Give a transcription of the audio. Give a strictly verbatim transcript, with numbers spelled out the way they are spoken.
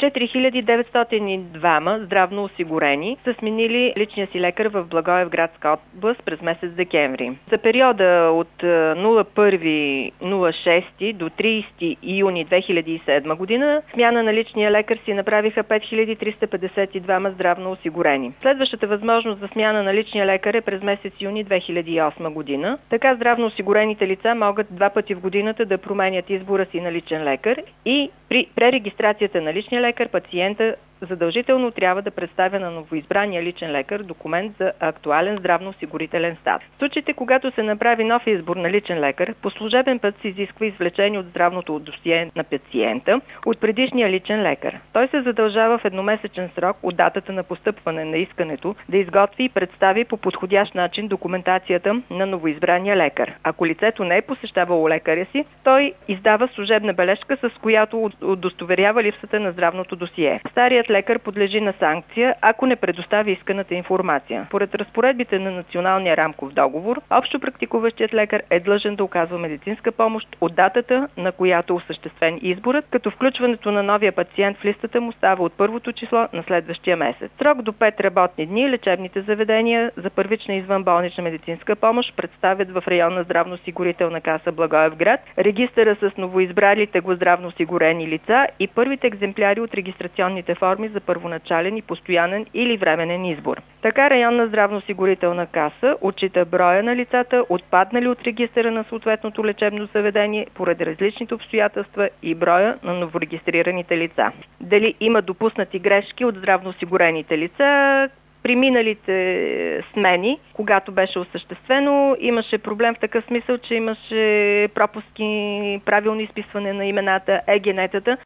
четири хиляди деветстотин и двама здравно осигурени са сменили личния си лекар в Благоевградска област през месец декември. За периода от първи шести до тридесети юни две хиляди и седма година смяна на личния лекар си направиха пет хиляди триста петдесет и двама здравно осигурени. Следващата възможност за смяна на личния лекар е през месец юни две хиляди и осма година. Така здравно осигурените лица могат два пъти в годината да променят избора си на личен лекар и при пререгистрацията на личния лекар пациента задължително трябва да представя на новоизбрания личен лекар документ за актуален здравноосигурителен статус. В случаите, когато се направи нов избор на личен лекар, по служебен път се изисква извлечение от здравното досие на пациента от предишния личен лекар. Той се задължава в едномесечен срок от датата на постъпване на искането да изготви и представи по подходящ начин документацията на новоизбрания лекар. Ако лицето не е посещавало лекаря си, той издава служебна бележка, с която удостоверява липсата на здравното досие. Старият лекар подлежи на санкция, ако не предостави исканата информация. Поред разпоредбите на Националния рамков договор, общо практикуващият лекар е длъжен да оказва медицинска помощ от датата, на която е осъществен изборът, като включването на новия пациент в листата му става от първото число на следващия месец. Срок до пет работни дни лечебните заведения за първична извънболнична медицинска помощ представят в районна здравноосигурителна каса Благоевград регистъра с новоизбралите го здравноосигурени лица и първите екземпляри от регистрационните форми за първоначален и постоянен или временен избор. Така районна здравноосигурителна каса отчита броя на лицата, отпаднали от регистъра на съответното лечебно заведение поради различните обстоятелства и броя на новорегистрираните лица. Дали има допуснати грешки от здравноосигурените лица? При миналите смени, когато беше осъществено, имаше проблем в такъв смисъл, че имаше пропуски, правилно изписване на имената, егенетата.